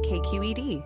KQED.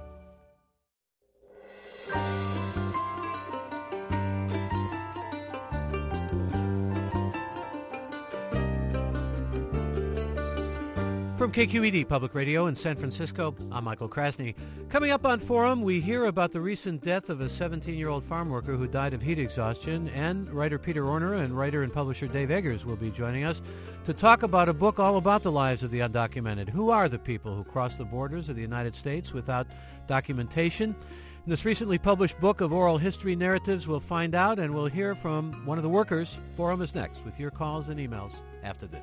From KQED Public Radio in San Francisco, I'm Michael Krasny. Coming up on Forum, we hear about the recent death of a 17-year-old farm worker who died of heat exhaustion, and writer Peter Orner and writer and publisher Dave Eggers will be joining us to talk about a book all about the lives of the undocumented. Who are the people who cross the borders of the United States without documentation? In this recently published book of oral history narratives, we'll find out, and we'll hear from one of the workers. Forum is next with your calls and emails after this.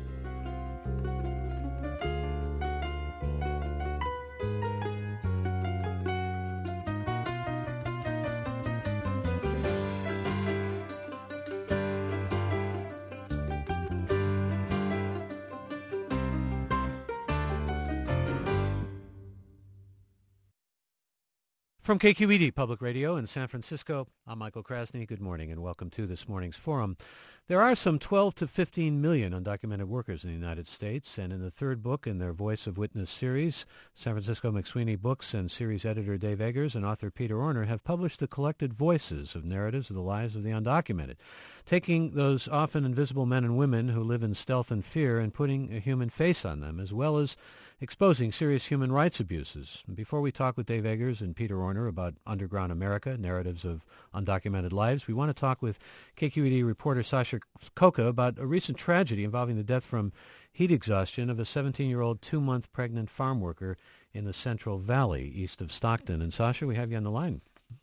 From KQED Public Radio in San Francisco, I'm Michael Krasny. Good morning and welcome to this morning's Forum. There are some 12 to 15 million undocumented workers in the United States, and in the third book in their Voice of Witness series, San Francisco McSweeney Books and series editor Dave Eggers and author Peter Orner have published the collected voices of narratives of the lives of the undocumented, taking those often invisible men and women who live in stealth and fear and putting a human face on them, as well as exposing serious human rights abuses. And before we talk with Dave Eggers and Peter Orner about Underground America, narratives of undocumented lives, we want to talk with KQED reporter Sasha Khokha about a recent tragedy involving the death from heat exhaustion of a 17-year-old, 2-month pregnant farm worker in the Central Valley, east of Stockton. And Sasha, we have you on the line.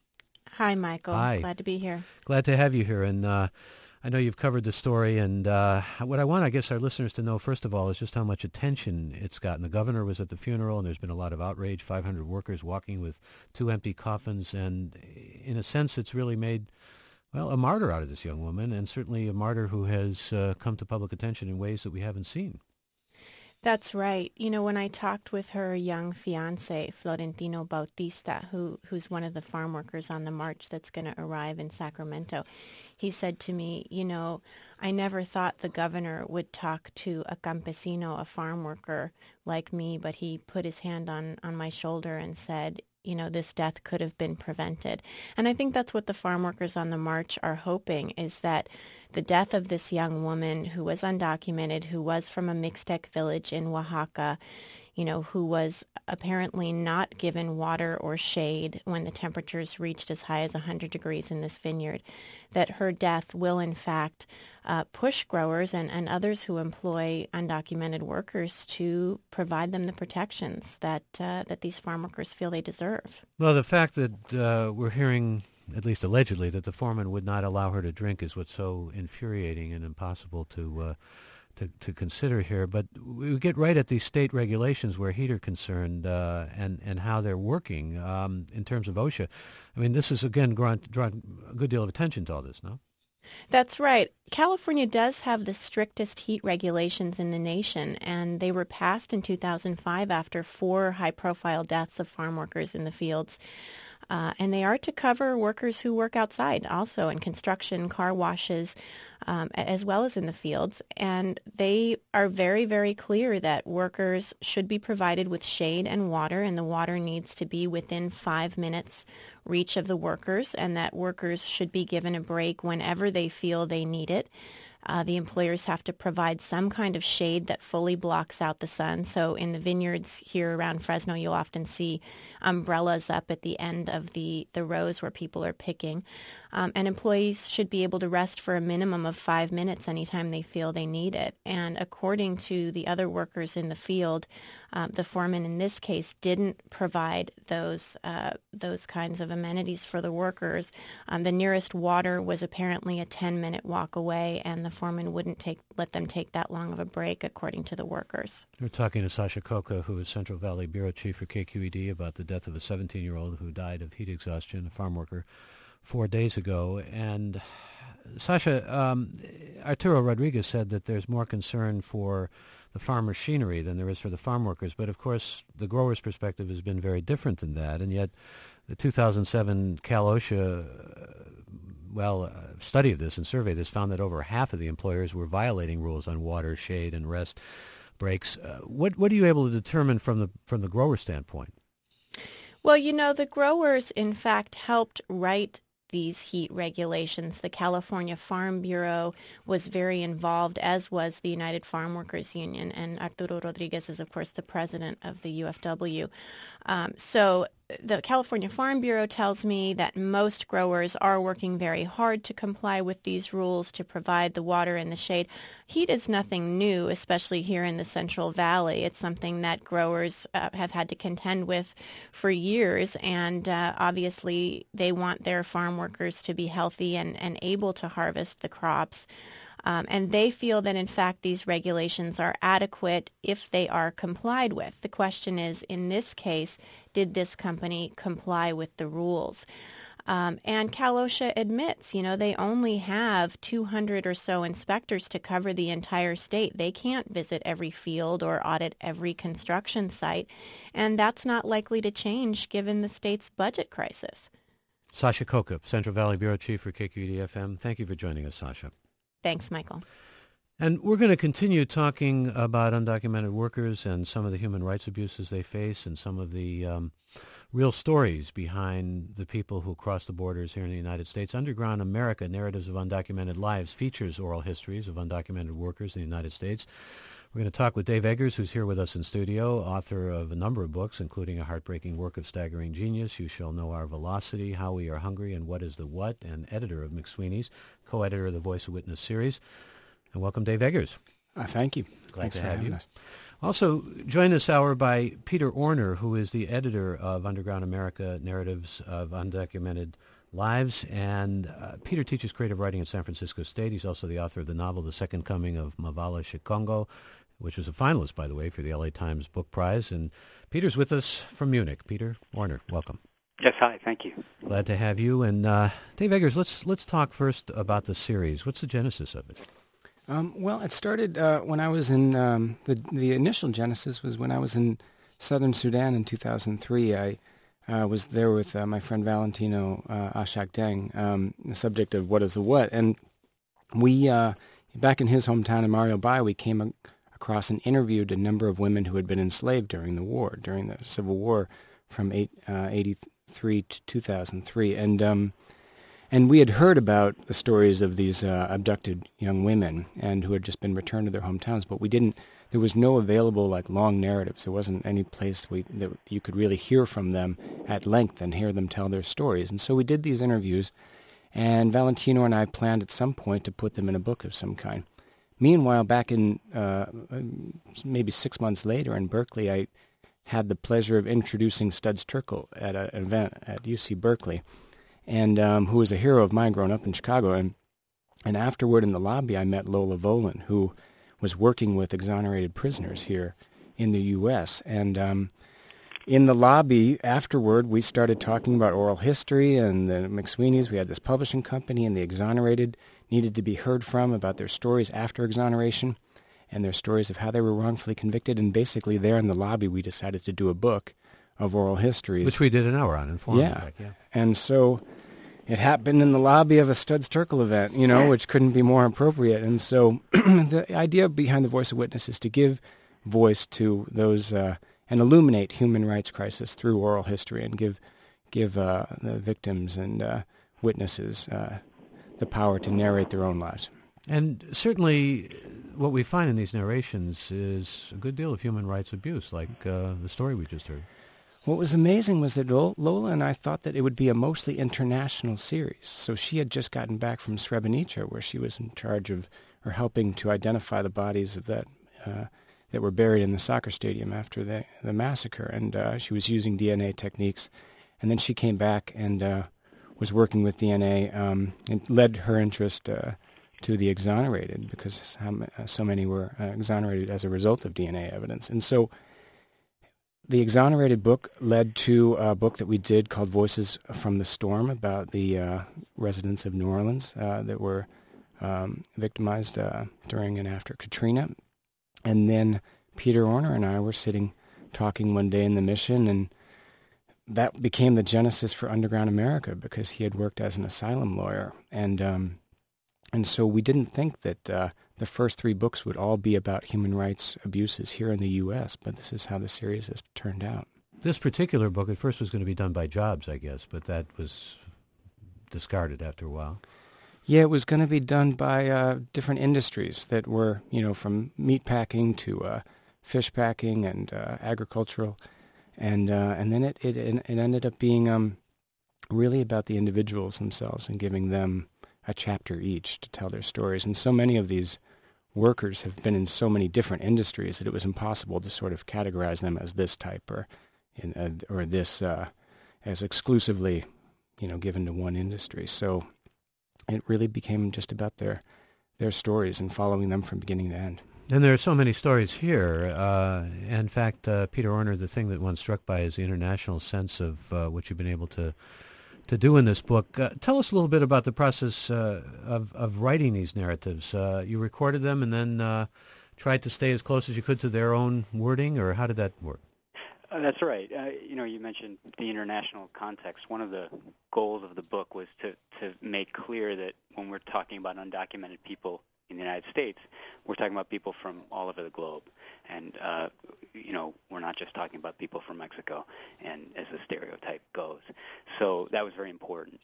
Hi, Michael. Hi. Glad to be here. Glad to have you here. And I know you've covered the story, and what I want, I guess, our listeners to know, first of all, is just how much attention it's gotten. The governor was at the funeral, and there's been a lot of outrage, 500 workers walking with 2 empty coffins, and in a sense, it's really made, well, a martyr out of this young woman, and certainly a martyr who has come to public attention in ways that we haven't seen. That's right. You know, when I talked with her young fiancé, Florentino Bautista, who's one of the farm workers on the march that's going to arrive in Sacramento, he said to me, you know, I never thought the governor would talk to a campesino, a farm worker like me, but he put his hand on my shoulder and said, you know, this death could have been prevented. And I think that's what the farm workers on the march are hoping, is that the death of this young woman who was undocumented, who was from a Mixtec village in Oaxaca, you know, who was apparently not given water or shade when the temperatures reached as high as 100 degrees in this vineyard, that her death will in fact push growers and others who employ undocumented workers to provide them the protections that these farm workers feel they deserve. Well, the fact that we're hearing, at least allegedly, that the foreman would not allow her to drink is what's so infuriating and impossible to consider here. But we get right at these state regulations where heat are concerned and how they're working in terms of OSHA. I mean, this is, again, drawn a good deal of attention to all this, no? That's right. California does have the strictest heat regulations in the nation, and they were passed in 2005 after 4 high-profile deaths of farm workers in the fields. And they are to cover workers who work outside, also in construction, car washes, as well as in the fields. And they are very, very clear that workers should be provided with shade and water, and the water needs to be within 5 minutes reach of the workers, and that workers should be given a break whenever they feel they need it. The employers have to provide some kind of shade that fully blocks out the sun. So in the vineyards here around Fresno, you'll often see umbrellas up at the end of the rows where people are picking. And employees should be able to rest for a minimum of 5 minutes anytime they feel they need it. And according to the other workers in the field, the foreman in this case didn't provide those kinds of amenities for the workers. The nearest water was apparently a 10-minute walk away, and the foreman wouldn't let them take that long of a break, according to the workers. We're talking to Sasha Khokha, who is Central Valley Bureau Chief for KQED, about the death of a 17-year-old who died of heat exhaustion, a farm worker, 4 days ago. And Sasha, Arturo Rodriguez said that there's more concern for the farm machinery than there is for the farm workers. But, of course, the grower's perspective has been very different than that. And yet the 2007 Cal OSHA study of this and survey of this found that over half of the employers were violating rules on water, shade, and rest breaks. What are you able to determine from the grower standpoint? Well, the growers, in fact, helped write these heat regulations. The California Farm Bureau was very involved, as was the United Farm Workers Union, and Arturo Rodriguez is, of course, the president of the UFW. So the California Farm Bureau tells me that most growers are working very hard to comply with these rules to provide the water and the shade. Heat is nothing new, especially here in the Central Valley. It's something that growers have had to contend with for years, and obviously they want their farm workers to be healthy and able to harvest the crops. And they feel that, in fact, these regulations are adequate if they are complied with. The question is, in this case, did this company comply with the rules? And Cal OSHA admits, they only have 200 or so inspectors to cover the entire state. They can't visit every field or audit every construction site, and that's not likely to change given the state's budget crisis. Sasha Kokup, Central Valley Bureau Chief for KQED-FM. Thank you for joining us, Sasha. Thanks, Michael. And we're going to continue talking about undocumented workers and some of the human rights abuses they face and some of the real stories behind the people who cross the borders here in the United States. Underground America, Narratives of Undocumented Lives features oral histories of undocumented workers in the United States. We're going to talk with Dave Eggers, who's here with us in studio, author of a number of books, including A Heartbreaking Work of Staggering Genius, You Shall Know Our Velocity, How We Are Hungry, and What is the What, and editor of McSweeney's, co-editor of the Voice of Witness series. And welcome, Dave Eggers. Thank you. Glad Thanks to for have having you. us. Also joined this hour by Peter Orner, who is the editor of Underground America, Narratives of Undocumented Lives. And Peter teaches creative writing at San Francisco State. He's also the author of the novel The Second Coming of Mavala Shikongo, which was a finalist, by the way, for the LA Times Book Prize. And Peter's with us from Munich. Peter Orner, welcome. Yes, hi, thank you. Glad to have you. And Dave Eggers, let's talk first about the series. What's the genesis of it? Well, it started when I was in, the initial genesis was when I was in southern Sudan in 2003. I was there with my friend Valentino Ashak Deng, the subject of What is the What. And we, back in his hometown in Mario Bay, we came across and interviewed a number of women who had been enslaved during the war, during the Civil War from 1983 to 2003. And we had heard about the stories of these abducted young women and who had just been returned to their hometowns, but there was no available long narratives. There wasn't any place that you could really hear from them at length and hear them tell their stories. And so we did these interviews, and Valentino and I planned at some point to put them in a book of some kind. Meanwhile, back in maybe 6 months later in Berkeley, I had the pleasure of introducing Studs Terkel at an event at UC Berkeley, and who was a hero of mine growing up in Chicago. And afterward in the lobby, I met Lola Volin, who was working with exonerated prisoners here in the U.S. And in the lobby afterward, we started talking about oral history and the McSweeney's. We had this publishing company, and the exonerated needed to be heard from about their stories after exoneration and their stories of how they were wrongfully convicted. And basically there in the lobby, we decided to do a book of oral histories. Which we did an hour on in Forum. Yeah. And so it happened in the lobby of a Studs Terkel event, which couldn't be more appropriate. And so the idea behind the Voice of Witness is to give voice to those and illuminate human rights crisis through oral history and give the victims and witnesses the power to narrate their own lives. And certainly what we find in these narrations is a good deal of human rights abuse, like the story we just heard. What was amazing was that Lola and I thought that it would be a mostly international series. So she had just gotten back from Srebrenica, where she was in charge of, or helping to identify the bodies of that were buried in the soccer stadium after the massacre. And she was using DNA techniques. And then she came back and was working with DNA and led her interest to the exonerated, because so many were exonerated as a result of DNA evidence. And so the exonerated book led to a book that we did called Voices from the Storm, about the residents of New Orleans that were victimized during and after Katrina. And then Peter Orner and I were sitting talking one day in the Mission, and that became the genesis for Underground America, because he had worked as an asylum lawyer. And so we didn't think that the first 3 books would all be about human rights abuses here in the U.S., but this is how the series has turned out. This particular book at first was going to be done by Jobs, I guess, but that was discarded after a while. Yeah, it was going to be done by different industries that were, from meat packing to fish packing and agricultural, and then it ended up being really about the individuals themselves and giving them a chapter each to tell their stories. And so many of these workers have been in so many different industries that it was impossible to sort of categorize them as this type or this as exclusively, given to one industry. So it really became just about their stories and following them from beginning to end. And there are so many stories here. In fact, Peter Orner, the thing that one struck by is the international sense of what you've been able to do in this book. Tell us a little bit about the process of writing these narratives. You recorded them and then tried to stay as close as you could to their own wording, or how did that work? That's right. You mentioned the international context. One of the goals of the book was to make clear that when we're talking about undocumented people in the United States, we're talking about people from all over the globe. And, we're not just talking about people from Mexico, and as the stereotype goes. So that was very important.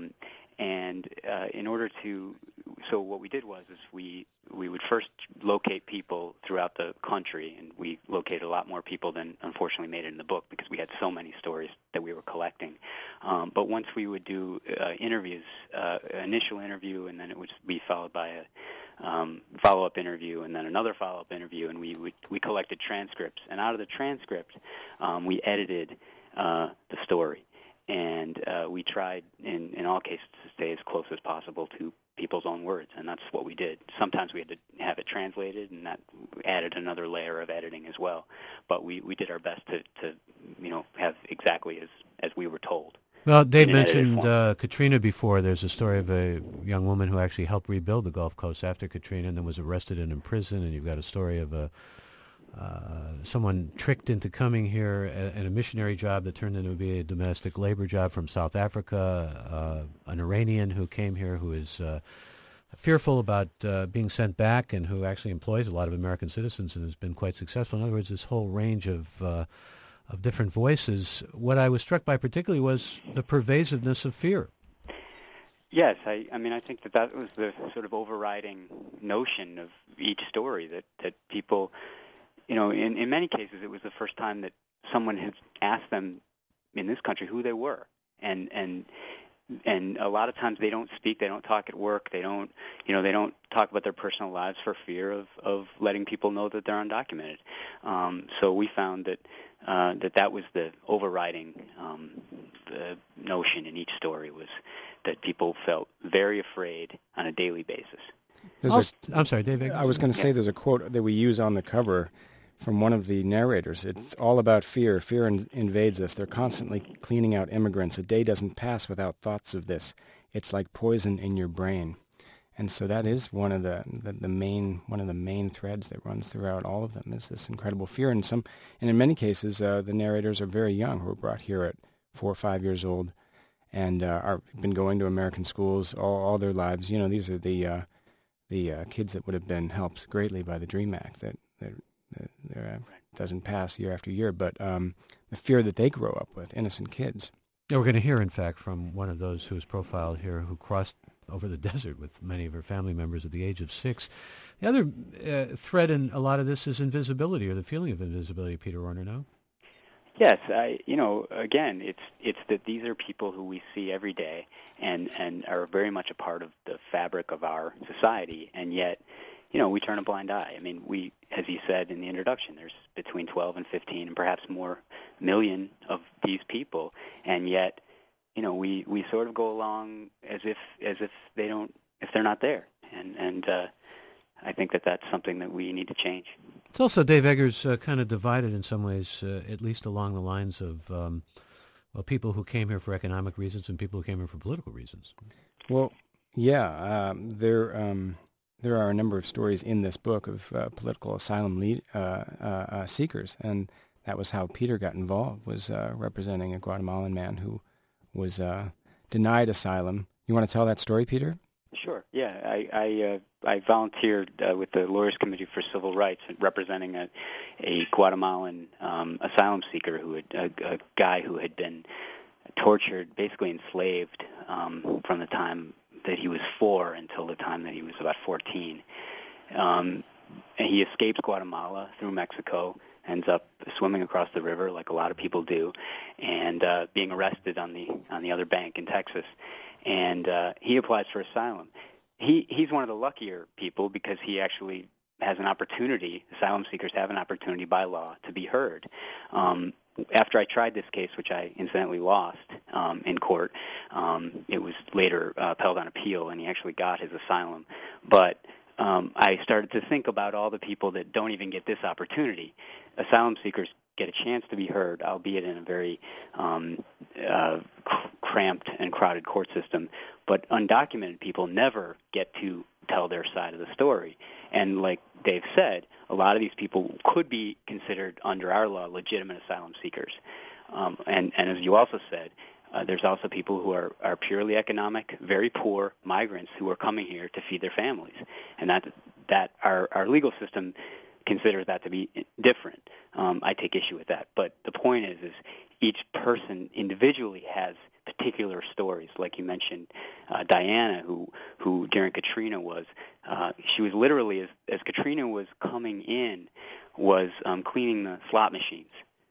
So what we did was we would first locate people throughout the country, and we located a lot more people than unfortunately made it in the book because we had so many stories that we were collecting. But once we would do interviews, initial interview, and then it would be followed by a follow-up interview, and then another follow-up interview, and we collected transcripts. And out of the transcript, we edited the story. And we tried, in all cases, to stay as close as possible to people's own words, and that's what we did. Sometimes we had to have it translated, and that added another layer of editing as well. But we did our best to have exactly as we were told. Well, Dave mentioned Katrina before. There's a story of a young woman who actually helped rebuild the Gulf Coast after Katrina and then was arrested and imprisoned, and you've got a story of someone tricked into coming here at a missionary job that turned into be a domestic labor job from South Africa, an Iranian who came here who is fearful about being sent back and who actually employs a lot of American citizens and has been quite successful. In other words, this whole range of different voices. What I was struck by particularly was the pervasiveness of fear. Yes, I think that was the sort of overriding notion of each story, that people... in many cases, it was the first time that someone had asked them in this country who they were, and a lot of times they don't speak, they don't talk at work, they don't talk about their personal lives for fear of letting people know that they're undocumented. So we found that was the overriding the notion in each story was that people felt very afraid on a daily basis. I'm sorry, Dave. I was going to say there's a quote that we use on the cover from one of the narrators. It's all about fear. Fear invades us. They're constantly cleaning out immigrants. A day doesn't pass without thoughts of this. It's like poison in your brain. And so that is one of the main threads that runs throughout all of them is this incredible fear. And in many cases, the narrators are very young, who were brought here at 4 or 5 years old, and are been going to American schools all their lives. These are the kids that would have been helped greatly by the DREAM Act that doesn't pass year after year, but the fear that they grow up with, innocent kids. Yeah, we're going to hear, in fact, from one of those who is profiled here who crossed over the desert with many of her family members at the age of 6. The other thread in a lot of this is invisibility, or the feeling of invisibility, Peter Orner, no? Yes, again, it's that these are people who we see every day and are very much a part of the fabric of our society, and yet, we turn a blind eye. I mean, we, as you said in the introduction, there's between 12 and 15 and perhaps more million of these people, and yet, we sort of go along as if they don't, if they're not there, and I think that's something that we need to change. It's also, Dave Eggers, kind of divided in some ways, at least along the lines of people who came here for economic reasons and people who came here for political reasons. Well, yeah, there are a number of stories in this book of political asylum seekers, and that was how Peter got involved, was representing a Guatemalan man who was denied asylum. You want to tell that story, Peter? Sure. Yeah, I volunteered with the Lawyers Committee for Civil Rights, representing a Guatemalan asylum seeker a guy who had been tortured, basically enslaved from the time that he was 4 until the time that he was about 14. And he escapes Guatemala through Mexico, ends up swimming across the river like a lot of people do, and being arrested on the other bank in Texas. And he applies for asylum. He's one of the luckier people because he actually has an opportunity. Asylum seekers have an opportunity by law to be heard. After I tried this case, which I incidentally lost in court, it was later upheld on appeal, and he actually got his asylum. But I started to think about all the people that don't even get this opportunity. Asylum seekers get a chance to be heard, albeit in a very cramped and crowded court system. But undocumented people never get to tell their side of the story. And like Dave said, a lot of these people could be considered, under our law, legitimate asylum seekers. And as you also said, there's also people who are purely economic, very poor migrants who are coming here to feed their families. And that our legal system considers that to be different. I take issue with that. But the point is each person individually has particular stories. Like you mentioned, Diana, who during Katrina she was literally, as Katrina was coming in, was cleaning the slot machines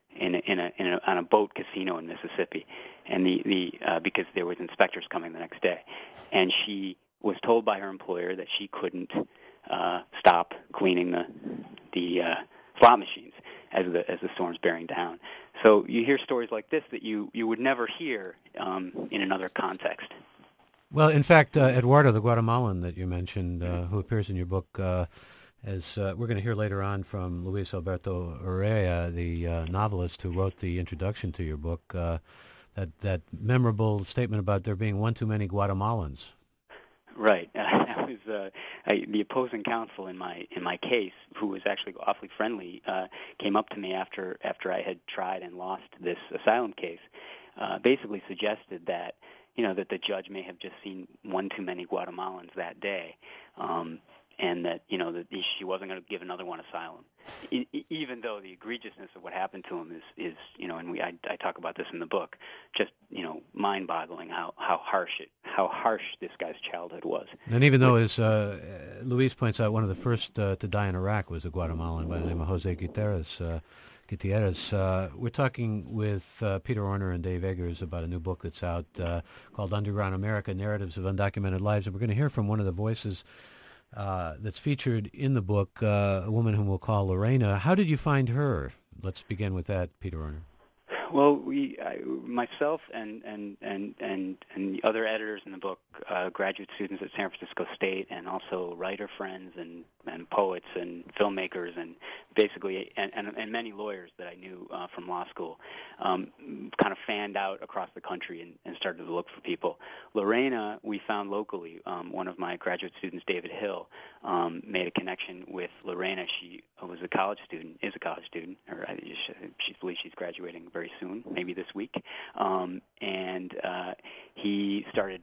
on a boat casino in Mississippi, and because there was inspectors coming the next day, and she was told by her employer that she couldn't stop cleaning the slot machines as the storm's bearing down. So you hear stories like this that you would never hear in another context. Well, in fact, Eduardo, the Guatemalan that you mentioned, who appears in your book, as we're going to hear later on from Luis Alberto Urrea, the novelist who wrote the introduction to your book, that memorable statement about there being one too many Guatemalans. Right. That was the opposing counsel in my case, who was actually awfully friendly, came up to me after I had tried and lost this asylum case, basically suggested that that the judge may have just seen one too many Guatemalans that day, and that that she wasn't going to give another one asylum, even though the egregiousness of what happened to him is and I talk about this in the book, just mind-boggling how harsh this guy's childhood was. And even though, as Luis points out, one of the first to die in Iraq was a Guatemalan by the name of Jose Gutierrez. We're talking with Peter Orner and Dave Eggers about a new book that's out called Underground America, Narratives of Undocumented Lives. And we're going to hear from one of the voices that's featured in the book, a woman whom we'll call Lorena. How did you find her? Let's begin with that, Peter Orner. Well, myself and the other editors in the book, graduate students at San Francisco State, and also writer friends and poets and filmmakers, and basically and many lawyers that I knew from law school, kind of fanned out across the country and started to look for people. Lorena, we found locally. One of my graduate students, David Hill, made a connection with Lorena. She is a college student, or she believes she's graduating very soon, maybe this week, and he started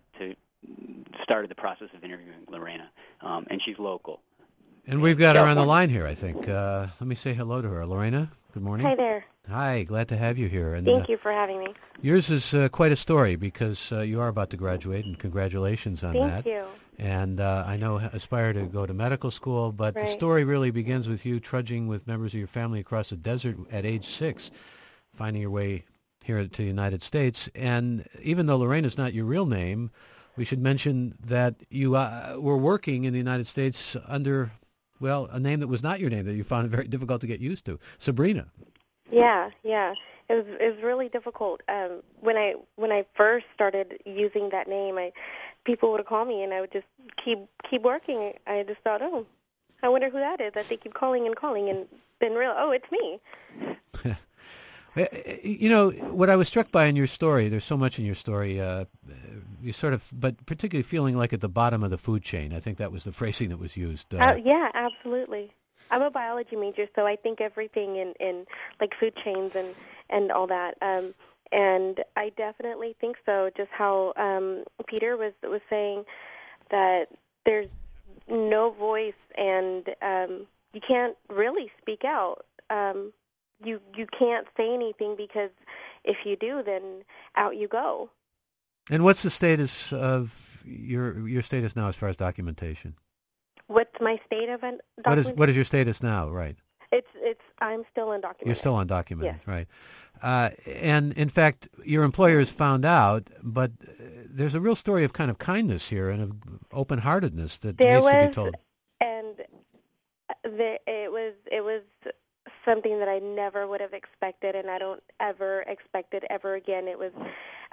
the process of interviewing Lorena, and she's local. And we've got her on the line here, I think. Let me say hello to her. Lorena, good morning. Hi there. Hi, glad to have you here. And, Thank you for having me. Yours is quite a story because you are about to graduate, and congratulations on that. Thank you. And I know aspire to go to medical school, but Right. The story really begins with you trudging with members of your family across the desert at age 6, finding your way here to the United States. And even though Lorena's not your real name, we should mention that you were working in the United States under, well, a name that was not your name that you found it very difficult to get used to, Sabrina. Yeah. It was really difficult. When I first started using that name, people would call me, and I would just keep working. I just thought, oh, I wonder who that is that they keep calling, and then real, oh, it's me. What I was struck by in your story, there's so much in your story, you sort of, but particularly feeling like at the bottom of the food chain. I think that was the phrasing that was used. Yeah, absolutely. I'm a biology major, so I think everything in like food chains and all that. And I definitely think so, just how Peter was saying, that there's no voice, and you can't really speak out. You can't say anything, because if you do, then out you go. And what's the status of your status now as far as documentation? What's my state of documentation? What is your status now? Right. I'm still undocumented. You're still undocumented, yes. Right? And in fact, your employers found out, but there's a real story of kind of kindness here and of open-heartedness that needs to be told. And it was something that I never would have expected, and I don't ever expect it ever again. It was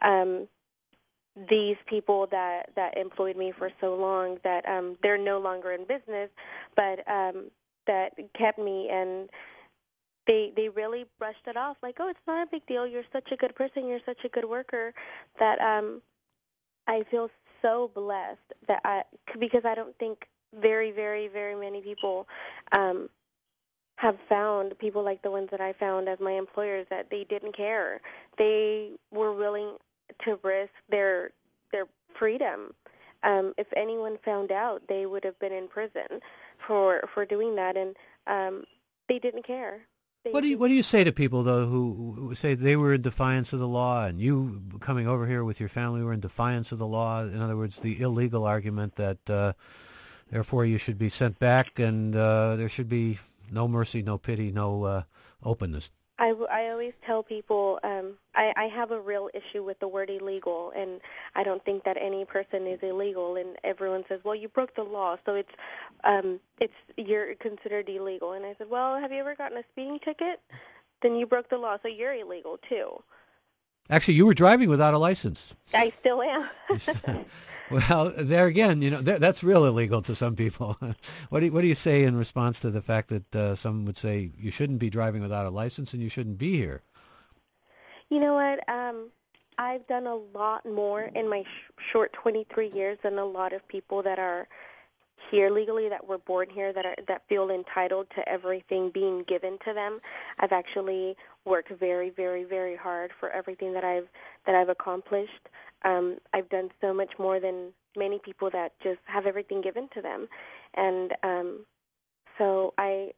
these people that employed me for so long that they're no longer in business, but that kept me, and they really brushed it off like, oh, it's not a big deal. You're such a good person. You're such a good worker, that I feel so blessed because I don't think very, very, very many people have found people like the ones that I found as my employers, that they didn't care. They were willing to risk their freedom. If anyone found out, they would have been in prison for doing that, and they didn't care. What do you say to people, though, who say they were in defiance of the law, and you coming over here with your family were in defiance of the law? In other words, the illegal argument that therefore you should be sent back, and there should be no mercy, no pity, no openness. I always tell people I have a real issue with the word illegal, and I don't think that any person is illegal. And everyone says, well, you broke the law, so you're considered illegal. And I said, well, have you ever gotten a speeding ticket? Then you broke the law, so you're illegal too. Actually, you were driving without a license. I still am. Well, there again, that's real illegal to some people. What do you say in response to the fact that some would say you shouldn't be driving without a license and you shouldn't be here? You know what? I've done a lot more in my short 23 years than a lot of people that are here legally, that were born here, that feel entitled to everything being given to them. I've actually worked very, very, very hard for everything that I've accomplished. I've done so much more than many people that just have everything given to them, and so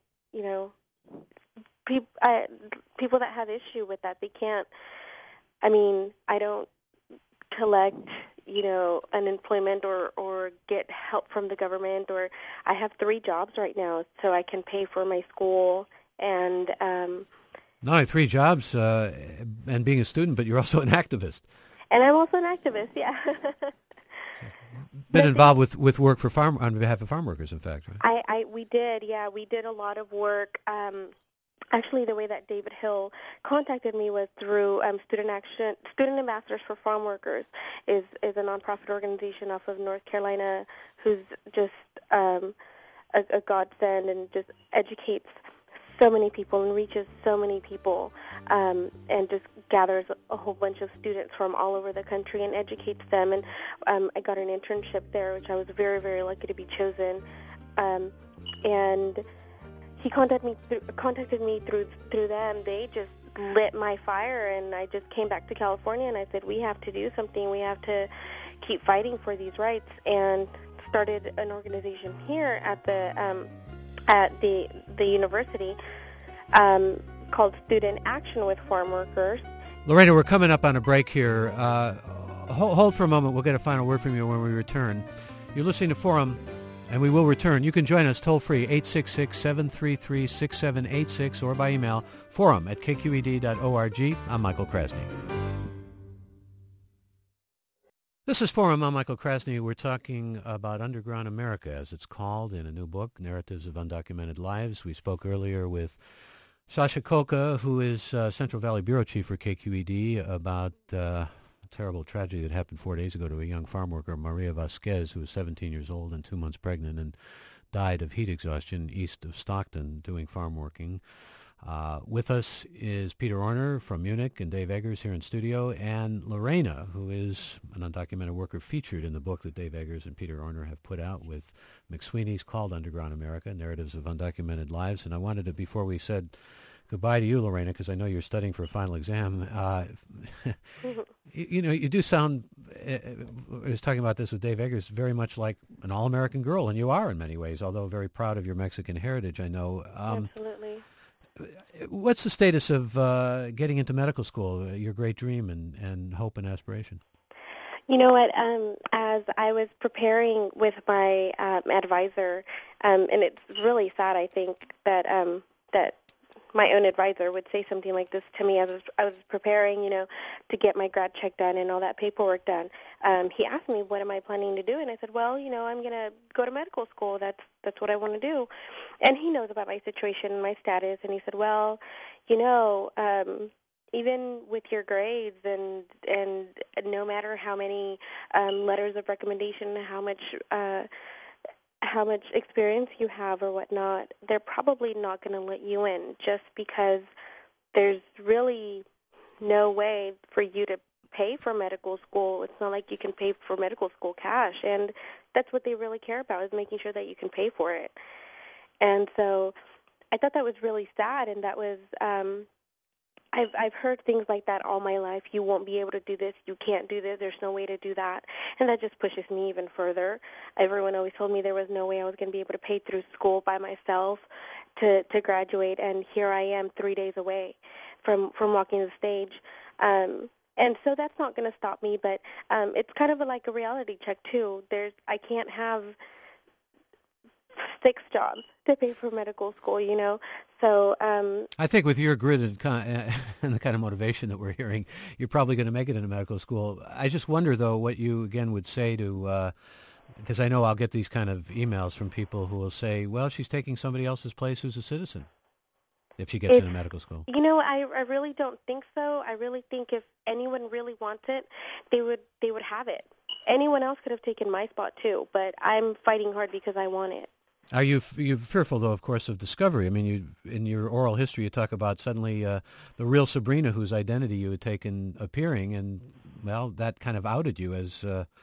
people that have issue with that, they can't. I mean, I don't collect unemployment or get help from the government, or I have 3 jobs right now, so I can pay for my school and not only 3 jobs and being a student, but you're also an activist. And I'm also an activist, yeah. Been involved with work for on behalf of farm workers, in fact, right? We did a lot of work. Actually, the way that David Hill contacted me was through Student Ambassadors for Farm Workers is a nonprofit organization off of North Carolina who's just a godsend and just educates so many people and reaches so many people, and just gathers a whole bunch of students from all over the country and educates them. And I got an internship there, which I was very, very lucky to be chosen. And he contacted me through them. They just lit my fire, and I just came back to California, and I said, we have to do something. We have to keep fighting for these rights, and started an organization here at the university called Student Action with Farm Workers. Lorena, we're coming up on a break here. Hold for a moment. We'll get a final word from you when we return. You're listening to Forum, and we will return. You can join us toll-free, 866-733-6786, or by email, forum@kqed.org. I'm Michael Krasny. This is Forum. I'm Michael Krasny. We're talking about Underground America, as it's called, in a new book, Narratives of Undocumented Lives. We spoke earlier with Sasha Khokha, who is Central Valley Bureau Chief for KQED, about a terrible tragedy that happened 4 days ago to a young farm worker, Maria Vasquez, who was 17 years old and 2 months pregnant and died of heat exhaustion east of Stockton doing farm working. With us is Peter Orner from Munich and Dave Eggers here in studio, and Lorena, who is an undocumented worker featured in the book that Dave Eggers and Peter Orner have put out with McSweeney's, called Underground America, Narratives of Undocumented Lives. And I wanted to, before we said goodbye to you, Lorena, because I know you're studying for a final exam, you do sound was talking about this with Dave Eggers, very much like an all-American girl, and you are in many ways, although very proud of your Mexican heritage, I know. Absolutely. What's the status of getting into medical school, your great dream and hope and aspiration? You know what? As I was preparing with my advisor, and it's really sad, I think, that that my own advisor would say something like this to me as I was preparing, to get my grad check done and all that paperwork done. He asked me, what am I planning to do? And I said, well, I'm going to go to medical school. That's what I want to do. And he knows about my situation and my status. And he said, well, even with your grades and no matter how many letters of recommendation, how much experience you have or whatnot, they're probably not going to let you in just because there's really no way for you to pay for medical school. It's not like you can pay for medical school cash, and that's what they really care about, is making sure that you can pay for it. And so I thought that was really sad, and that was I've heard things like that all my life. You won't be able to do this. You can't do this. There's no way to do that. And that just pushes me even further. Everyone always told me there was no way I was going to be able to pay through school by myself to graduate. And here I am 3 days away from walking the stage. And so that's not going to stop me. But it's kind of like a reality check, too. I can't have 6 jobs to pay for medical school, So I think with your grit and the kind of motivation that we're hearing, you're probably going to make it into medical school. I just wonder, though, what you, again, would say to, because I know I'll get these kind of emails from people who will say, well, she's taking somebody else's place who's a citizen if she gets into medical school. I really don't think so. I really think if anyone really wants it, they would have it. Anyone else could have taken my spot, too, but I'm fighting hard because I want it. Are you fearful, though, of course, of discovery? I mean, in your oral history, you talk about suddenly the real Sabrina, whose identity you had taken, appearing, and, well, that kind of outed you as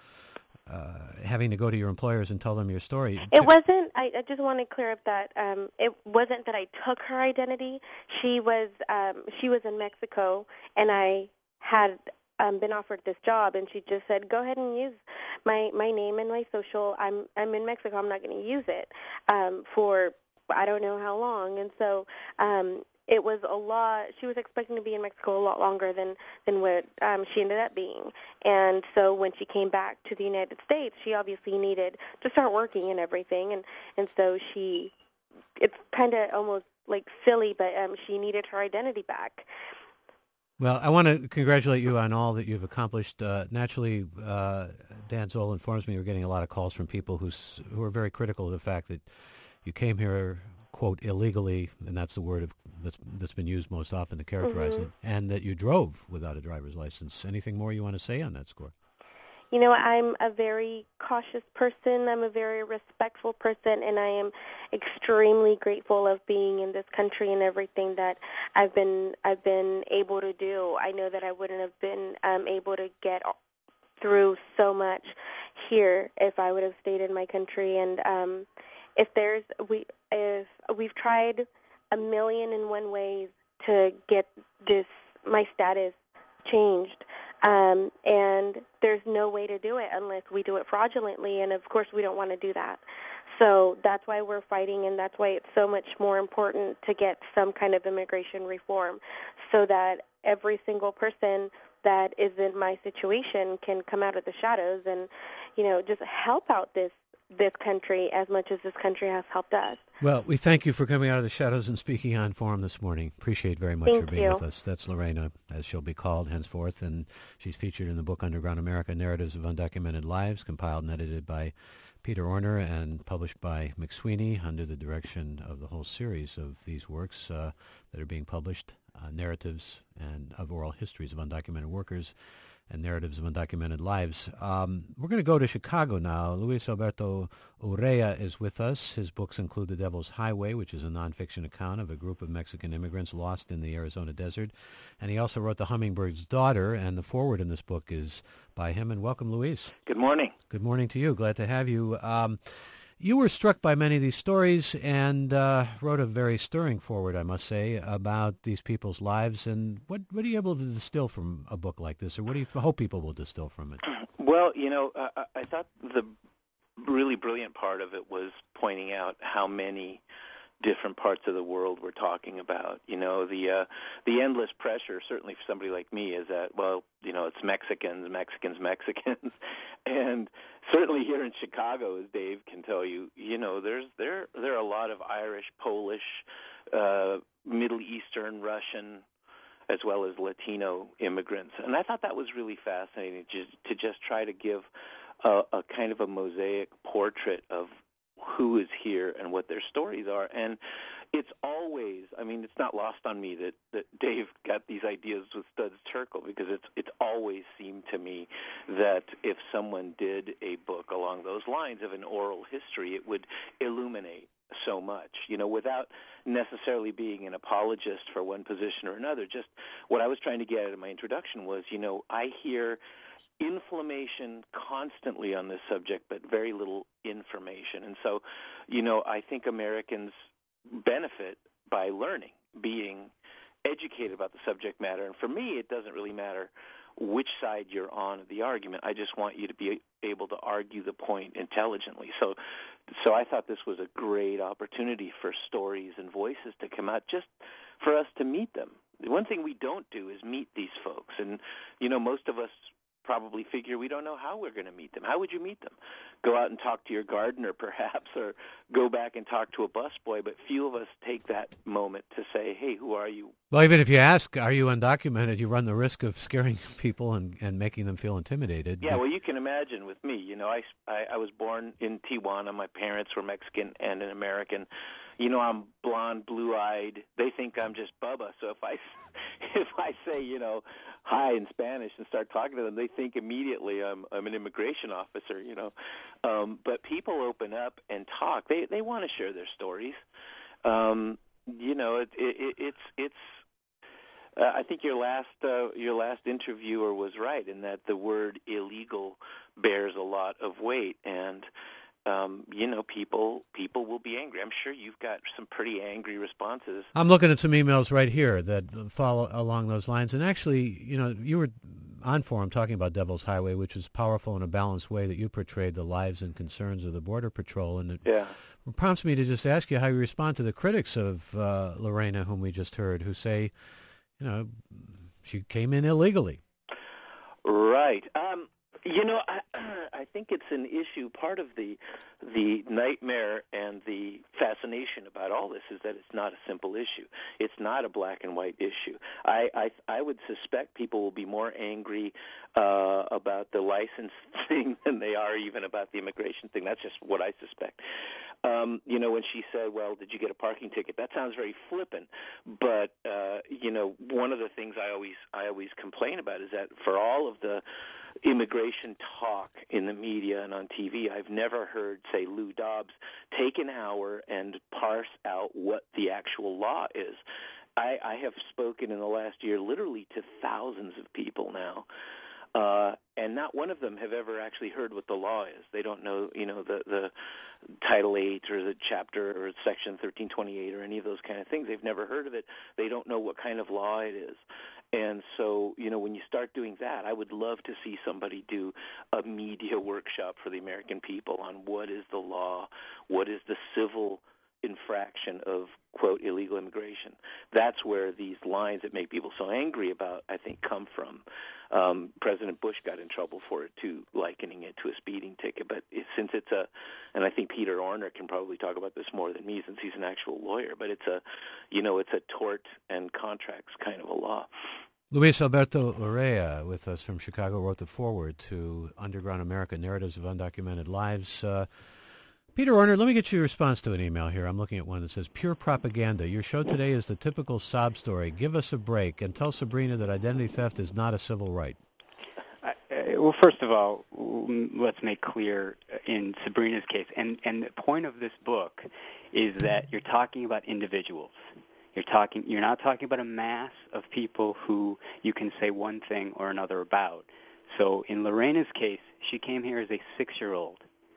having to go to your employers and tell them your story. It wasn't, I just want to clear up that it wasn't that I took her identity. She was in Mexico, and I had been offered this job, and she just said, go ahead and use my name and my social. I'm in Mexico. I'm not going to use it for I don't know how long. And so it was a lot. She was expecting to be in Mexico a lot longer than what she ended up being. And so when she came back to the United States, she obviously needed to start working and everything. And so it's kind of almost like silly, but she needed her identity back. Well, I want to congratulate you on all that you've accomplished. Naturally, Dan Zoll informs me we're getting a lot of calls from people who are very critical of the fact that you came here, quote, illegally, and that's the word that's been used most often to characterize it, and that you drove without a driver's license. Anything more you want to say on that score? I'm a very cautious person. I'm a very respectful person, and I am extremely grateful of being in this country and everything that I've been able to do. I know that I wouldn't have been able to get through so much here if I would have stayed in my country. And if we've tried 1,000,001 ways to get my status changed. And there's no way to do it unless we do it fraudulently, and of course we don't want to do that. So that's why we're fighting, and that's why it's so much more important to get some kind of immigration reform so that every single person that is in my situation can come out of the shadows and, just help out this country as much as this country has helped us. Well, we thank you for coming out of the shadows and speaking on Forum this morning. Appreciate very much for being with us. That's Lorena, as she'll be called henceforth, and she's featured in the book Underground America, Narratives of Undocumented Lives, compiled and edited by Peter Orner and published by McSweeney under the direction of the whole series of these works that are being published, Narratives and of Oral Histories of Undocumented Workers and Narratives of Undocumented Lives. We're going to go to Chicago now. Luis Alberto Urrea is with us. His books include The Devil's Highway, which is a nonfiction account of a group of Mexican immigrants lost in the Arizona desert. And he also wrote The Hummingbird's Daughter, and the foreword in this book is by him. And welcome, Luis. Good morning. Good morning to you. Glad to have you. You were struck by many of these stories and wrote a very stirring foreword, I must say, about these people's lives. And what are you able to distill from a book like this, or what do you hope people will distill from it? Well, I thought the really brilliant part of it was pointing out how many different parts of the world we're talking about. The endless pressure, certainly for somebody like me, is that, it's Mexicans, and certainly here in Chicago, as Dave can tell you, there are a lot of Irish, Polish, Middle Eastern, Russian, as well as Latino immigrants, and I thought that was really fascinating to just try to give a kind of a mosaic portrait of who is here and what their stories are. And it's always, it's not lost on me that Dave got these ideas with Studs Terkel, because it's always seemed to me that if someone did a book along those lines of an oral history, it would illuminate so much, without necessarily being an apologist for one position or another. Just what I was trying to get at in my introduction was, I hear inflammation constantly on this subject, but very little information. And so, I think Americans benefit by learning, being educated about the subject matter. And for me, it doesn't really matter which side you're on of the argument. I just want you to be able to argue the point intelligently. So I thought this was a great opportunity for stories and voices to come out, just for us to meet them. The one thing we don't do is meet these folks. And, most of us probably figure we don't know how we're going to meet them. How would you meet them? Go out and talk to your gardener, perhaps, or go back and talk to a busboy, but few of us take that moment to say, hey, who are you? Well, even if you ask, are you undocumented, you run the risk of scaring people and making them feel intimidated. Yeah, well, you can imagine with me. I was born in Tijuana. My parents were Mexican and an American. I'm blonde, blue-eyed. They think I'm just Bubba. So if I say, hi in Spanish and start talking to them, they think immediately I'm an immigration officer, But people open up and talk. They want to share their stories. I think your last interviewer was right in that the word illegal bears a lot of weight, and people will be angry. I'm sure you've got some pretty angry responses. I'm looking at some emails right here that follow along those lines. And actually, you were on Forum talking about Devil's Highway, which is powerful in a balanced way that you portrayed the lives and concerns of the Border Patrol. And it prompts me to just ask you how you respond to the critics of Lorena, whom we just heard, who say, she came in illegally. Right. I think it's an issue. Part of the nightmare and the fascination about all this is that it's not a simple issue. It's not a black and white issue. I would suspect people will be more angry about the license thing than they are even about the immigration thing. That's just what I suspect. When she said, well, did you get a parking ticket? That sounds very flippant. But, one of the things I always complain about is that for all of the immigration talk in the media and on TV, I've never heard, say, Lou Dobbs take an hour and parse out what the actual law is. I have spoken in the last year literally to thousands of people now, and not one of them have ever actually heard what the law is. They don't know, the Title 8 or the chapter or Section 1328 or any of those kind of things. They've never heard of it. They don't know what kind of law it is. And so, when you start doing that, I would love to see somebody do a media workshop for the American people on what is the law, what is the civil infraction of, quote, illegal immigration. That's where these lines that make people so angry about, I think, come from. President Bush got in trouble for it, too, likening it to a speeding ticket. But since it's and I think Peter Orner can probably talk about this more than me since he's an actual lawyer, but it's a tort and contracts kind of a law. Luis Alberto Urrea with us from Chicago wrote the foreword to Underground America, Narratives of Undocumented Lives. Peter Orner, let me get your response to an email here. I'm looking at one that says, pure propaganda. Your show today is the typical sob story. Give us a break and tell Sabrina that identity theft is not a civil right. Well, first of all, let's make clear in Sabrina's case, and the point of this book is that you're talking about individuals. You're not talking about a mass of people who you can say one thing or another about. So in Lorena's case, she came here as a 6-year-old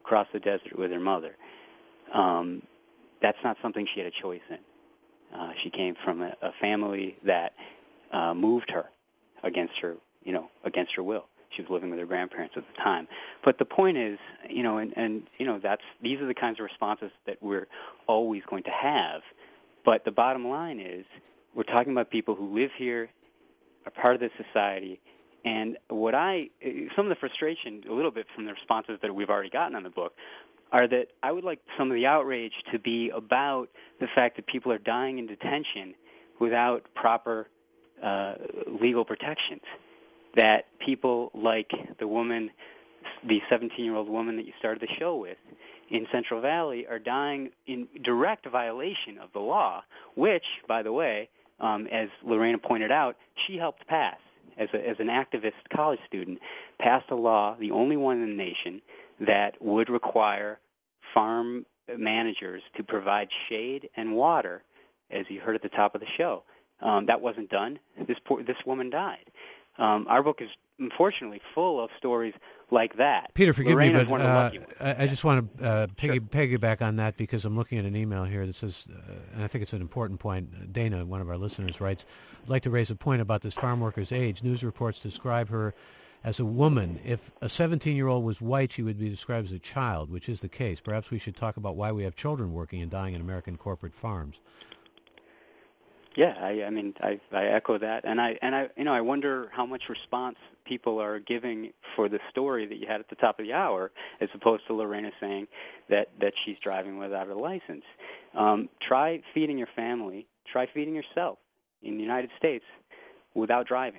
across the desert with her mother. That's not something she had a choice in. She came from a family that moved her against her will. She was living with her grandparents at the time. But the point is, these are the kinds of responses that we're always going to have. But the bottom line is, we're talking about people who live here, are part of this society, and some of the frustration, a little bit from the responses that we've already gotten on the book, are that I would like some of the outrage to be about the fact that people are dying in detention without proper legal protections. That people like the 17-year-old woman that you started the show with in Central Valley are dying in direct violation of the law, which, by the way, as Lorena pointed out, she helped pass. As an activist college student, passed a law, the only one in the nation, that would require farm managers to provide shade and water, as you heard at the top of the show. That wasn't done. This woman died. Our book is unfortunately full of stories like that. Peter, forgive Lorena's me, one of the lucky ones. I just want to piggyback on that because I'm looking at an email here that says, and I think it's an important point, Dana, one of our listeners, writes, I'd like to raise a point about this farm worker's age. News reports describe her as a woman. If a 17-year-old was white, she would be described as a child, which is the case. Perhaps we should talk about why we have children working and dying in American corporate farms. Yeah, I echo that, and I wonder how much response people are giving for the story that you had at the top of the hour, as opposed to Lorena saying that she's driving without a license. Try feeding your family. Try feeding yourself in the United States without driving.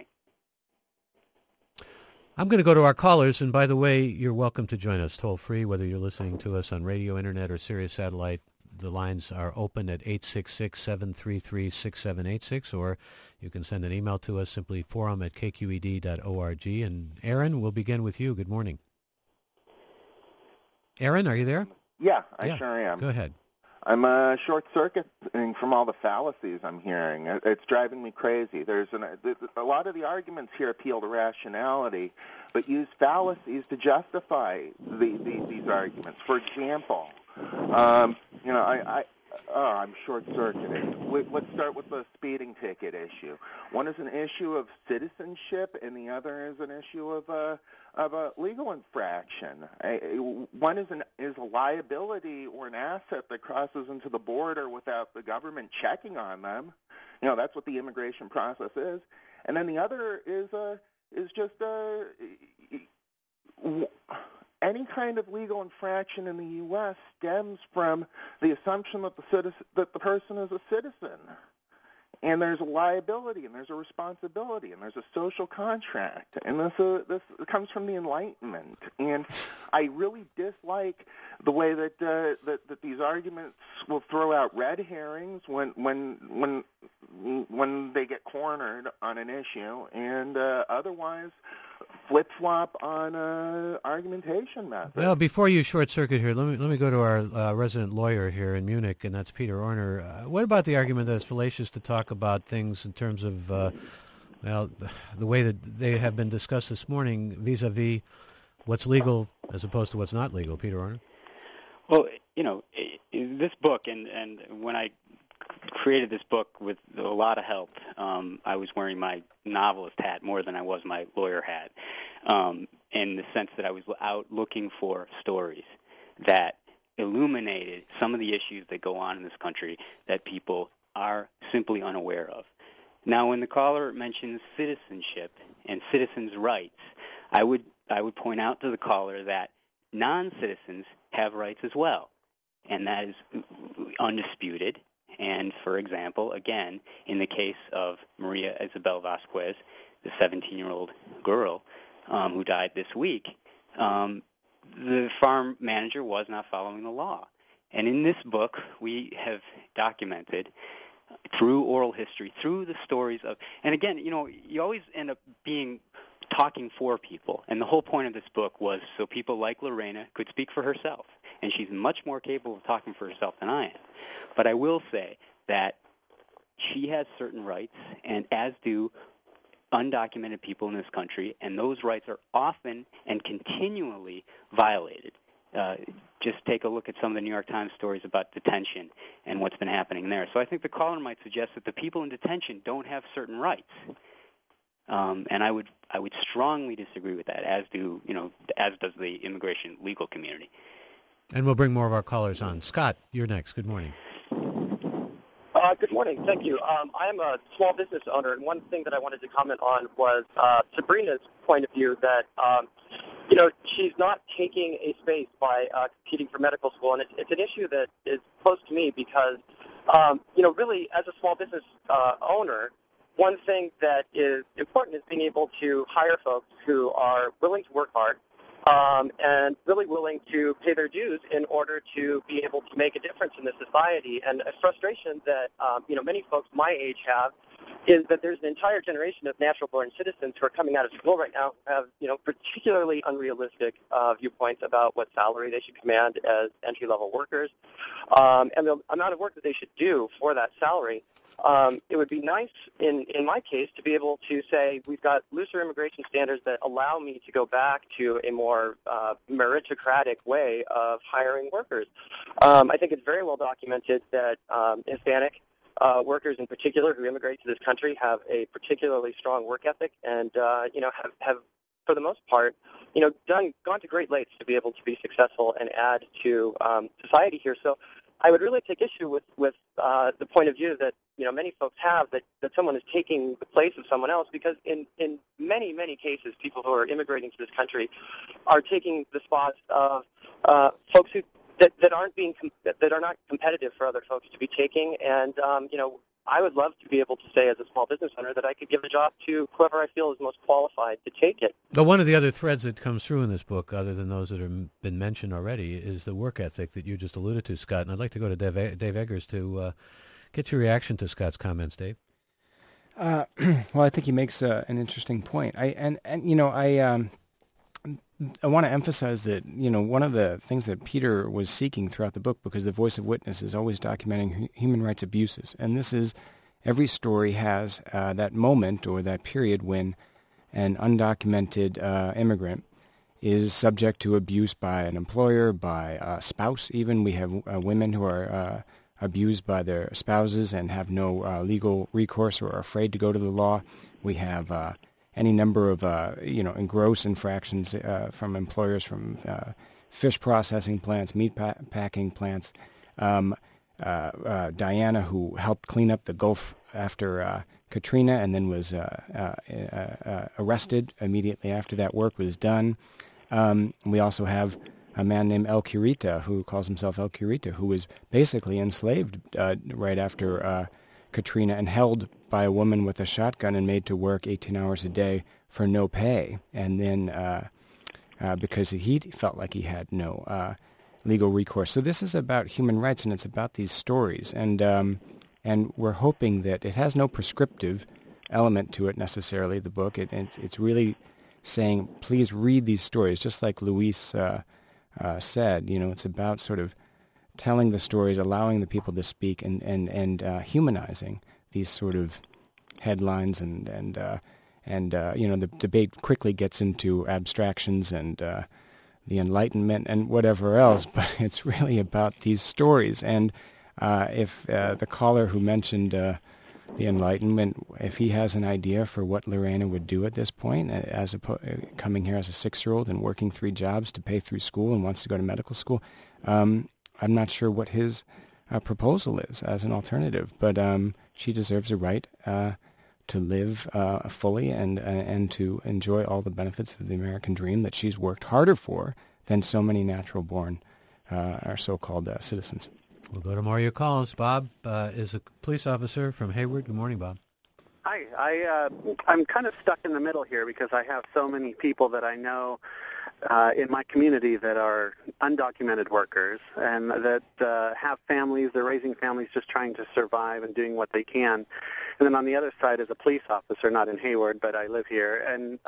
I'm going to go to our callers, and by the way, you're welcome to join us toll free, whether you're listening to us on radio, internet, or Sirius Satellite. The lines are open at 866-733-6786, or you can send an email to us, simply forum@kqed.org. And Aaron, we'll begin with you. Good morning. Aaron, are you there? Yeah, I sure am. Go ahead. I'm short-circuiting from all the fallacies I'm hearing. It's driving me crazy. There's a lot of the arguments here appeal to rationality, but use fallacies to justify these arguments. For example, I'm short-circuiting. Let's start with the speeding ticket issue. One is an issue of citizenship, and the other is an issue of a legal infraction. One is a liability or an asset that crosses into the border without the government checking on them. That's what the immigration process is. And then the other is just any kind of legal infraction in the U.S. stems from the assumption that the person is a citizen, and there's a liability, and there's a responsibility, and there's a social contract, and this comes from the Enlightenment. And I really dislike the way that these arguments will throw out red herrings when they get cornered on an issue, and otherwise flip-flop on argumentation method. Well, before you short-circuit here, let me go to our resident lawyer here in Munich, and that's Peter Orner. What about the argument that it's fallacious to talk about things in terms of, the way that they have been discussed this morning vis-a-vis what's legal as opposed to what's not legal? Peter Orner? Well, this book, and when I created this book with a lot of help, I was wearing my novelist hat more than I was my lawyer hat, in the sense that I was out looking for stories that illuminated some of the issues that go on in this country that people are simply unaware of. Now, when the caller mentions citizenship and citizens' rights, I would point out to the caller that non-citizens have rights as well, and that is undisputed. And, for example, again, in the case of Maria Isabel Vasquez, the 17-year-old girl who died this week, the farm manager was not following the law. And in this book, we have documented through oral history, through the stories of, and again, you always end up talking for people. And the whole point of this book was so people like Lorena could speak for herself. And she's much more capable of talking for herself than I am. But I will say that she has certain rights, and as do undocumented people in this country, and those rights are often and continually violated. just take a look at some of the New York Times stories about detention and what's been happening there. So I think the caller might suggest that the people in detention don't have certain rights. And I would strongly disagree with that, as does the immigration legal community. And we'll bring more of our callers on. Scott, you're next. Good morning. Good morning. Thank you. I'm a small business owner, and one thing that I wanted to comment on was Sabrina's point of view that, she's not taking a space by competing for medical school, and it's an issue that is close to me because, really, as a small business owner, one thing that is important is being able to hire folks who are willing to work hard and really willing to pay their dues in order to be able to make a difference in the society. And a frustration that, many folks my age have is that there's an entire generation of natural-born citizens who are coming out of school right now who have, particularly unrealistic viewpoints about what salary they should command as entry-level workers and the amount of work that they should do for that salary. It would be nice, in my case, to be able to say we've got looser immigration standards that allow me to go back to a more meritocratic way of hiring workers. I think it's very well documented that Hispanic workers in particular who immigrate to this country have a particularly strong work ethic and, have for the most part, gone to great lengths to be able to be successful and add to society here. So I would really take issue with the point of view that many folks have that someone is taking the place of someone else, because in many, many cases, people who are immigrating to this country are taking the spots of folks that are not competitive for other folks to be taking. And I would love to be able to say, as a small business owner, that I could give a job to whoever I feel is most qualified to take it. But one of the other threads that comes through in this book, other than those that have been mentioned already, is the work ethic that you just alluded to, Scott. And I'd like to go to Dave Eggers to get your reaction to Scott's comments, Dave. Well, I think he makes an interesting point. I want to emphasize that, one of the things that Peter was seeking throughout the book, because the Voice of Witness is always documenting human rights abuses, and this is, every story has that moment or that period when an undocumented immigrant is subject to abuse by an employer, by a spouse even. We have women who are abused by their spouses and have no legal recourse or are afraid to go to the law. We have any number of, gross infractions from employers, from fish processing plants, meat packing plants. Diana, who helped clean up the Gulf after Katrina and then was arrested immediately after that work was done. We also have a man named El Curita, who calls himself El Curita, who was basically enslaved right after Katrina and held by a woman with a shotgun and made to work 18 hours a day for no pay. And then because he felt like he had no legal recourse. So this is about human rights, and it's about these stories. And we're hoping that it has no prescriptive element to it necessarily, the book. It's really saying, please read these stories, just like Luis said. It's about sort of telling the stories, allowing the people to speak, and humanizing these sort of headlines, and the debate quickly gets into abstractions and the Enlightenment and whatever else, but it's really about these stories. And if the caller who mentioned the Enlightenment, if he has an idea for what Lorena would do at this point, coming here as a 6-year-old and working 3 jobs to pay through school and wants to go to medical school, I'm not sure what his proposal is as an alternative, but she deserves a right to live fully and to enjoy all the benefits of the American dream that she's worked harder for than so many natural-born or so-called citizens. We'll go to more of your calls. Bob is a police officer from Hayward. Good morning, Bob. Hi. I'm kind of stuck in the middle here because I have so many people that I know in my community that are undocumented workers and that have families. They're raising families, just trying to survive and doing what they can. And then on the other side is a police officer, not in Hayward, but I live here, and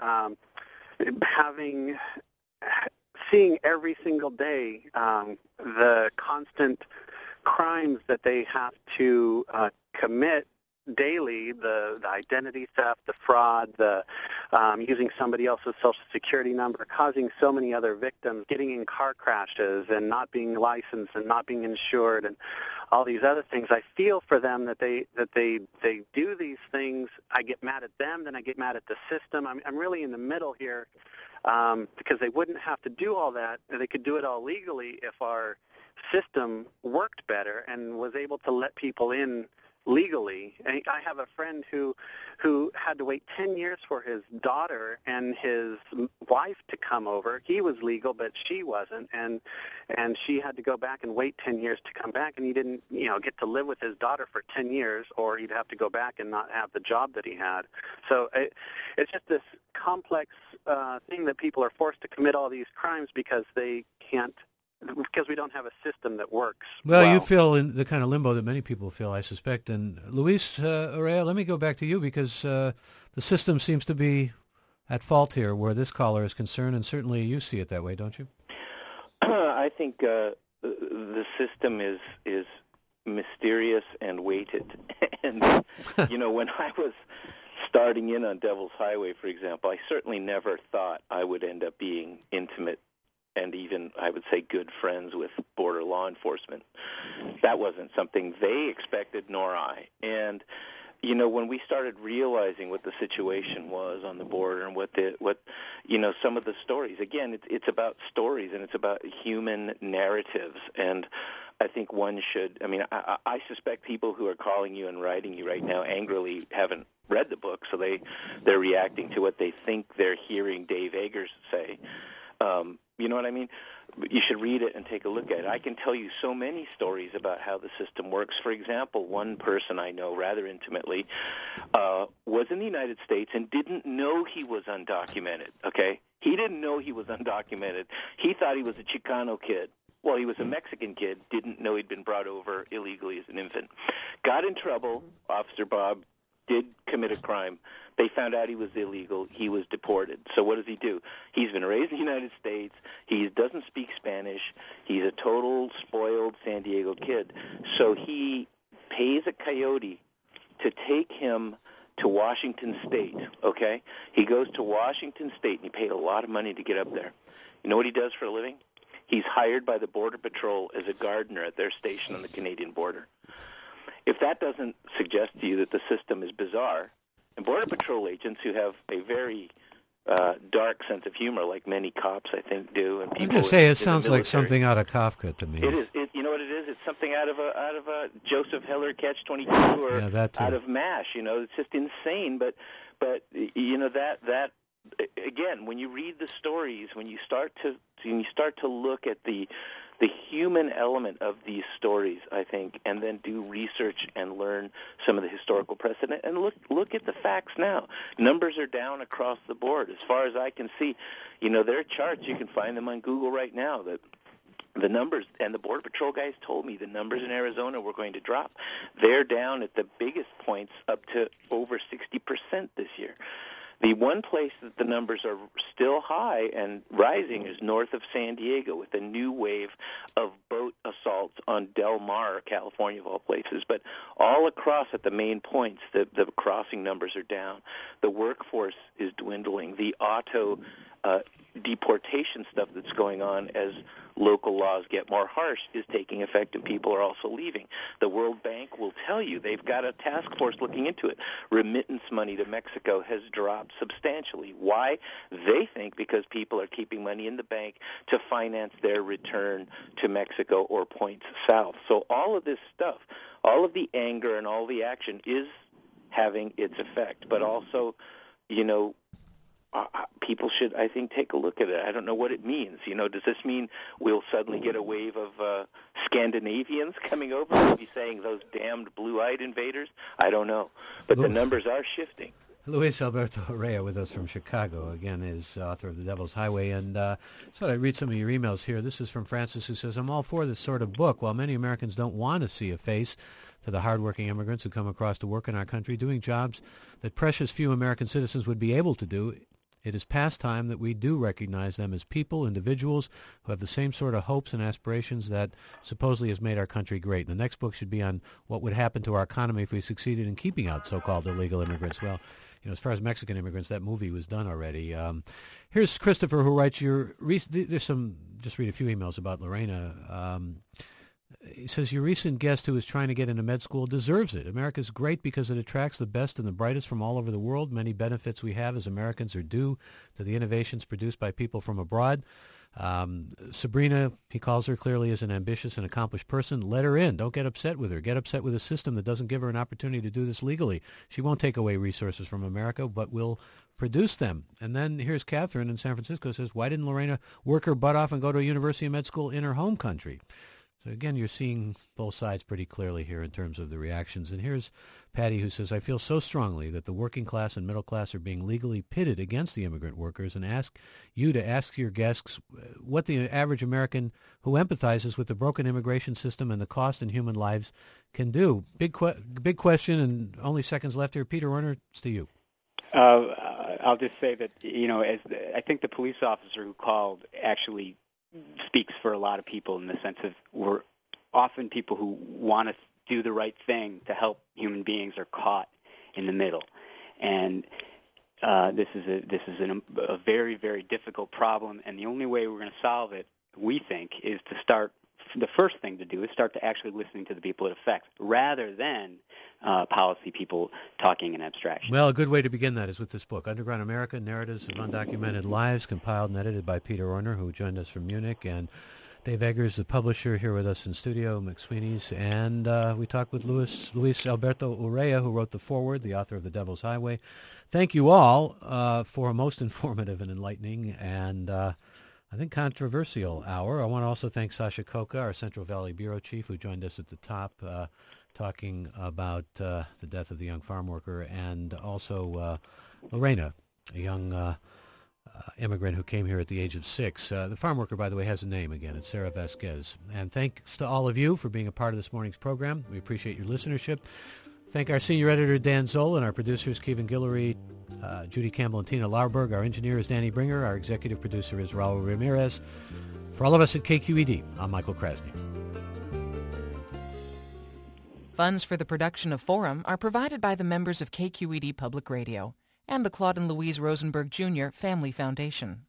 seeing every single day the constant crimes that they have to commit daily, the identity theft, the fraud, the using somebody else's Social Security number, causing so many other victims, getting in car crashes and not being licensed and not being insured and all these other things. I feel for them that they do these things. I get mad at them, then I get mad at the system. I'm really in the middle here because they wouldn't have to do all that. They could do it all legally if our system worked better and was able to let people in legally. And I have a friend who had to wait 10 years for his daughter and his wife to come over. He was legal, but she wasn't, and she had to go back and wait 10 years to come back, and he didn't, get to live with his daughter for 10 years, or he'd have to go back and not have the job that he had. So it's just this complex thing that people are forced to commit all these crimes because they can't, because we don't have a system that works. Well, you feel in the kind of limbo that many people feel, I suspect. And Luis Urrea, let me go back to you because the system seems to be at fault here where this caller is concerned, and certainly you see it that way, don't you? I think the system is mysterious and weighted. And, when I was starting in on Devil's Highway, for example, I certainly never thought I would end up being intimate and even, I would say, good friends with border law enforcement. That wasn't something they expected, nor I. And, when we started realizing what the situation was on the border and what some of the stories, again, it's about stories and it's about human narratives. And I think one should, I suspect people who are calling you and writing you right now angrily haven't read the book, so they're reacting to what they think they're hearing Dave Eggers say. You know what I mean? You should read it and take a look at it. I can tell you so many stories about how the system works. For example, one person I know rather intimately was in the United States and didn't know he was undocumented, okay? He didn't know he was undocumented. He thought he was a Chicano kid. Well, he was a Mexican kid, didn't know he'd been brought over illegally as an infant. Got in trouble, Officer Bob did commit a crime. They found out he was illegal. He was deported. So what does he do? He's been raised in the United States. He doesn't speak Spanish. He's a total spoiled San Diego kid. So he pays a coyote to take him to Washington State, okay? He goes to Washington State, and he paid a lot of money to get up there. You know what he does for a living? He's hired by the Border Patrol as a gardener at their station on the Canadian border. If that doesn't suggest to you that the system is bizarre, and Border Patrol agents who have a very dark sense of humor, like many cops, I think, do, and people. I was going to say it sounds like something out of Kafka to me. It is. You know what it is? It's something out of a Joseph Heller Catch-22 or out of MASH. It's just insane. But that again, when you read the stories, when you start to look at the human element of these stories, I think, and then do research and learn some of the historical precedent and look at the facts now. Numbers are down across the board. As far as I can see, there are charts. You can find them on Google right now that the numbers, and the Border Patrol guys told me the numbers in Arizona were going to drop. They're down at the biggest points up to over 60% this year. The one place that the numbers are still high and rising is north of San Diego with a new wave of boat assaults on Del Mar, California, of all places. But all across at the main points, the crossing numbers are down. The workforce is dwindling. The auto deportation stuff that's going on as local laws get more harsh is taking effect, and people are also leaving. The World Bank will tell you they've got a task force looking into it. Remittance money to Mexico has dropped substantially. Why? They think because people are keeping money in the bank to finance their return to Mexico or points south. So all of this stuff, all of the anger and all the action is having its effect, but also, people should, I think, take a look at it. I don't know what it means. Does this mean we'll suddenly get a wave of Scandinavians coming over? We'll be saying those damned blue-eyed invaders? I don't know. But the numbers are shifting. Luis Alberto Urrea with us from Chicago, again, is author of The Devil's Highway. And so I read some of your emails here. This is from Francis, who says, I'm all for this sort of book. While many Americans don't want to see a face to the hardworking immigrants who come across to work in our country, doing jobs that precious few American citizens would be able to do, it is past time that we do recognize them as people, individuals who have the same sort of hopes and aspirations that supposedly has made our country great. And the next book should be on what would happen to our economy if we succeeded in keeping out so-called illegal immigrants. Well, as far as Mexican immigrants, that movie was done already. Here's Christopher, who writes there's some, just read a few emails about Lorena. He says, your recent guest who is trying to get into med school deserves it. America's great because it attracts the best and the brightest from all over the world. Many benefits we have as Americans are due to the innovations produced by people from abroad. Sabrina, he calls her, clearly is an ambitious and accomplished person. Let her in. Don't get upset with her. Get upset with a system that doesn't give her an opportunity to do this legally. She won't take away resources from America, but will produce them. And then here's Catherine in San Francisco, says, why didn't Lorena work her butt off and go to a university and med school in her home country? So again, you're seeing both sides pretty clearly here in terms of the reactions. And here's Patty, who says, I feel so strongly that the working class and middle class are being legally pitted against the immigrant workers, and ask you to ask your guests what the average American who empathizes with the broken immigration system and the cost in human lives can do. Big question, and only seconds left here. Peter Orner, it's to you. I'll just say that, I think the police officer who called actually speaks for a lot of people in the sense of we're often people who want to do the right thing to help human beings are caught in the middle, and this is a very, very difficult problem. And the only way we're going to solve it, we think, is to start. The first thing to do is start to actually listening to the people it affects, rather than policy people talking in abstraction. Well, a good way to begin that is with this book, Underground America, Narratives of Undocumented Lives, compiled and edited by Peter Orner, who joined us from Munich, and Dave Eggers, the publisher, here with us in studio, McSweeney's. And we talked with Luis Alberto Urrea, who wrote the foreword, the author of The Devil's Highway. Thank you all for a most informative and enlightening and I think controversial hour. I want to also thank Sasha Koka, our Central Valley Bureau Chief, who joined us at the top talking about the death of the young farm worker, and also Lorena, a young immigrant who came here at the age of 6. The farm worker, by the way, has a name again. It's Sarah Vasquez. And thanks to all of you for being a part of this morning's program. We appreciate your listenership. Thank our senior editor, Dan Zoll, and our producers, Kevin Guillory, Judy Campbell, and Tina Lauerberg. Our engineer is Danny Bringer. Our executive producer is Raul Ramirez. For all of us at KQED, I'm Michael Krasny. Funds for the production of Forum are provided by the members of KQED Public Radio and the Claude and Louise Rosenberg Jr. Family Foundation.